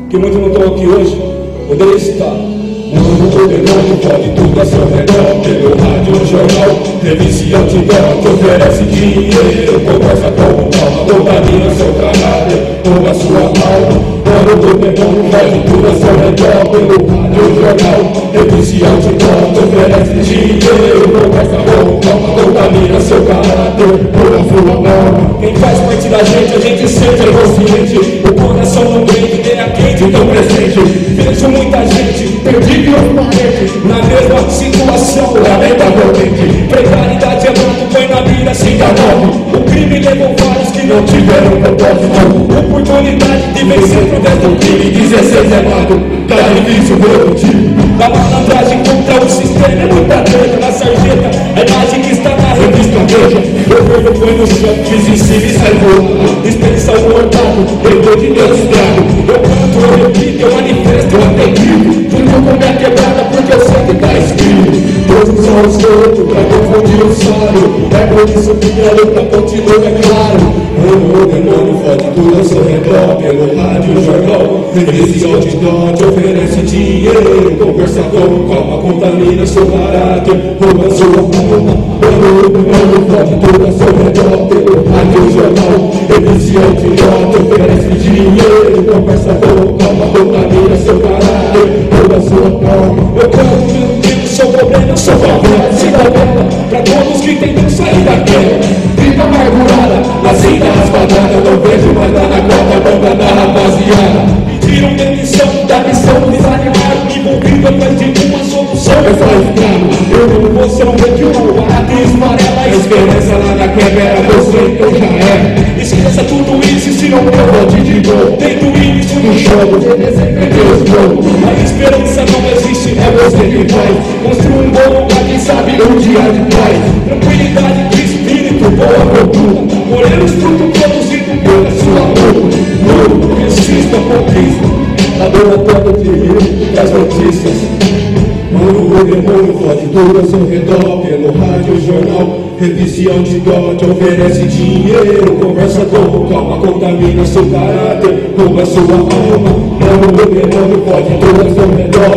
que muitos não estão aqui hoje, poderia estar. Mundo demônio pode tudo a seu redor, pelo rádio, jornal, revista e outdoor, que oferece dinheiro, conversa com calma, contamina seu caráter, rouba sua alma. Mundo demônio pode tudo a seu redor, pelo rádio, jornal, revista e outdoor, que oferece dinheiro, conversa com calma, contamina seu caráter, rouba sua alma. Quem faz parte da gente, a gente sempre é consciente, o coração não mente, nem a quente tão presente. Vejo muita gente perdida e transparente, na mesma situação, lamentavelmente. Precariedade é muito, põe na vida, se enganou. O crime levou vários que não tiveram propósito. Oportunidade de vencer através do crime, 16 é mago, tá difícil ver o time. Da malandragem contra o sistema, é muita treta. Na sarjeta, a imagem que está na revista veja. Eu corpo põe no chão, fiz em cima e sai voando. Dispensa o mortado, depois de Deus estrago. Eu canto, eu repito, eu manifesto, eu até grito. Tudo com minha quebrada, porque eu sei que tá escrito. Todos são os outros, pra confundir o sábio. É por isso que a luta continua, é claro. O demônio fode tudo ao seu redor, pelo rádio, jornal, revista e outdoor, te oferece dinheiro, conversa com calma, contamina seu caráter, rouba sua alma. O demônio fode tudo ao seu redor, pelo rádio, jornal, revista e outdoor, te oferece dinheiro, conversa com calma, contamina seu caráter, rouba sua alma. Eu canto, meu Deus, sou problema, sou favela, se tabela, pra todos que tentam sair daquela vida amargurada, assim da raspadada, não vejo mais lá na cota, banda da rapaziada. Pediram demissão da missão, desanimaram, envolvido atrás de uma solução. Eu só escravo, eu não vou ser um verde, um barato e esfarela. A esperança lá na quebra era você, então já é. Esqueça tudo isso, se não eu vou te digo. Desde o início do show, você desenha Deus novo. A esperança não existe, é você que faz. Construa um bom lugar, quem sabe um dia de paz. Tranquilidade de espírito, boa cultura. Moremos tudo produzido pela sua luta. Resista com Cristo, a dor toda de rir das notícias. O demônio fode tudo ao seu redor, pelo rádio, jornal, revista e outdoor, te oferece dinheiro, conversa com calma, contamina seu caráter, rouba sua alma. O demônio fode tudo ao seu redor,